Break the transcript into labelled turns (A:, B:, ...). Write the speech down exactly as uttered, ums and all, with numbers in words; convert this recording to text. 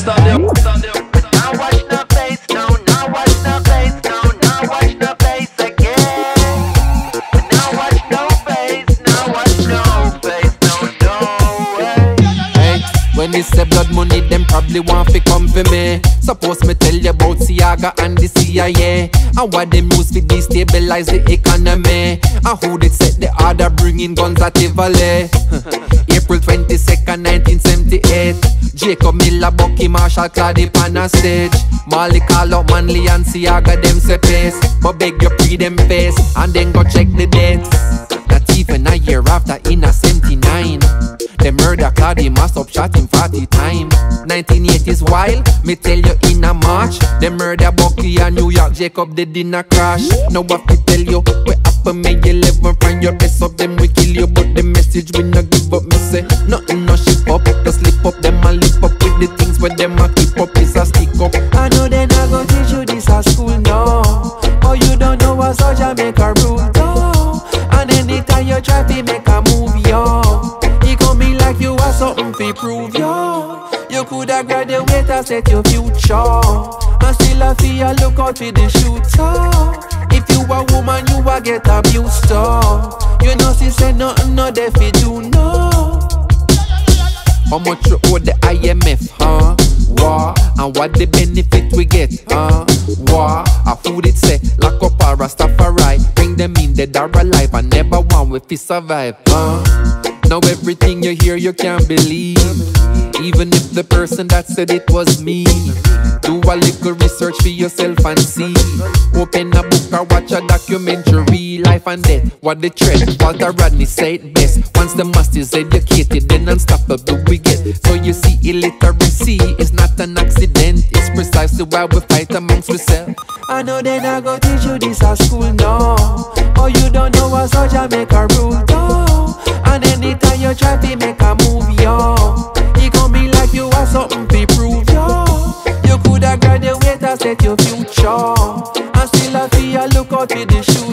A: Now watch the face, no, now watch the face, no, now watch the face again. Now watch no face, now watch no face, no, no way.
B: Hey, when they say blood money, them probably want to come for me. Suppose me tell you about Siaga and the C I A, and what them use to destabilize the economy, and who they set the order bringing guns at Tivoli. April twenty-second, nineteen seventy-eight. Jacob Miller, Bucky Marshall, Clady on a stage. Marley call out Manley and Siaga, them say pace. But beg you pre them face, and then go check the dates. Not even a year after, in a seventy-nine, the murder Clady must up shot him forty times. nineteen eighties wild, me tell you in a March, the murder Bucky and New York, Jacob did in a crash. Now what me tell you, we happen May eleven, from your best of them we kill you, but the message we not give up. Me say nothing no ship up, just slip up them and lip up with the things where them a keep up is a stick up.
C: I know they not go teach you this at school, no. Oh, you don't know what soldier make a rule, no. And anytime you try to make a move, yo, it come be like you have something to prove, yo. You coulda graduate and set your future, and still a fear look out for the shooter. If you a woman, you a get abused, oh. You know she say nothing, no they fi do, no.
B: How much you owe the I M F, huh? War, and what the benefit we get, huh? War, a food it say, lock up a Rastafari, bring them in dead or alive, and never one with fi survive, huh? Now everything you hear you can't believe, even if the person that said it was me. Do a little research for yourself and see. Open a book or watch a documentary. Life and death, what the threat. Walter Rodney said it best. Once the mass is educated, then unstoppable we get. So you see, illiteracy is not an accident. It's precisely why we fight amongst ourselves.
C: I know they not go teach you this at school, no. Oh, you don't know what soldier make a rule, no. And anytime you try to make a move, yo, it come be like you have something to prove, yo. You coulda graduate and set your future, and still a fear look out for the shoe.